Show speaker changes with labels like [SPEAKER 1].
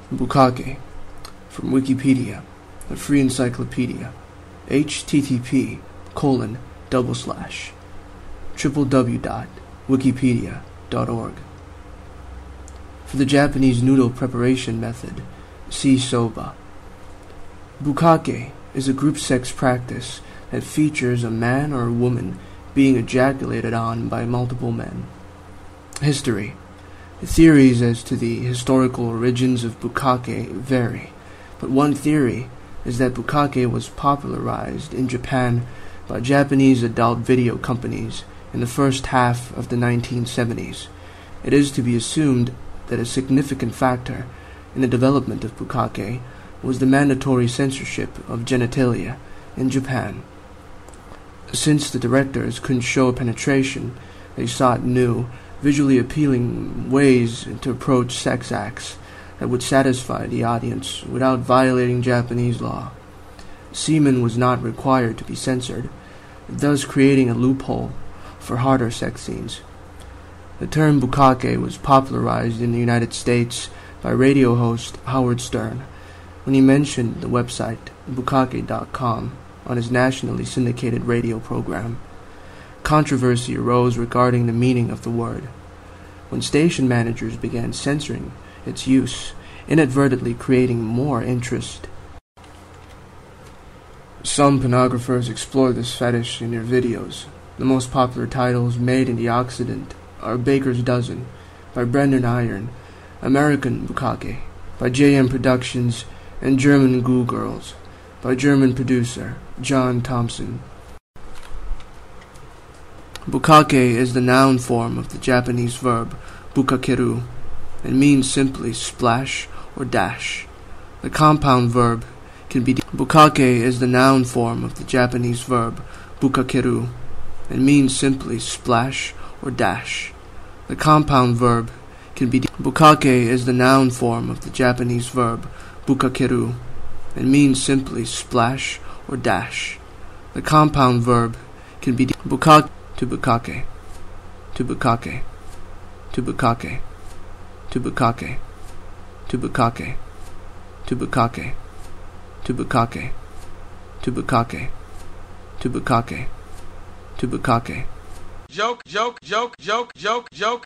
[SPEAKER 1] Bukkake, from Wikipedia, a free encyclopedia, http://www.wikipedia.org. For the Japanese noodle preparation method, see soba. Bukkake is a group sex practice that features a man or a woman being ejaculated on by multiple men. History. Theories as to the historical origins of bukkake vary, but one theory is that bukkake was popularized in Japan by Japanese adult video companies in the first half of the 1970s. It is to be assumed that a significant factor in the development of bukkake was the mandatory censorship of genitalia in Japan. Since the directors couldn't show penetration, they sought new, visually appealing ways to approach sex acts that would satisfy the audience without violating Japanese law. Semen was not required to be censored, thus creating a loophole for harder sex scenes. The term bukkake was popularized in the United States by radio host Howard Stern when he mentioned the website bukkake.com on his nationally syndicated radio program. Controversy arose regarding the meaning of the word, when station managers began censoring its use, inadvertently creating more interest. Some pornographers explore this fetish in their videos. The most popular titles made in the Occident are Baker's Dozen by Brendan Iron, American Bukkake by JM Productions, and German Ghoul Girls by German producer John Thompson. Bukkake is the noun form of the Japanese verb bukkakeru and means simply splash or dash. The compound verb can be Bukkake is the noun form of the Japanese verb bukkakeru and means simply splash or dash. The compound verb can be Bukkake is the noun form of the Japanese verb bukkakeru and means simply splash or dash. The compound verb can be bukkake, to bukkake, to bukkake, to bukkake, to bukkake, to bukkake, to bukkake, to bukkake, to bukkake, to bukkake, to bukkake. Joke, joke, joke, joke, joke, joke.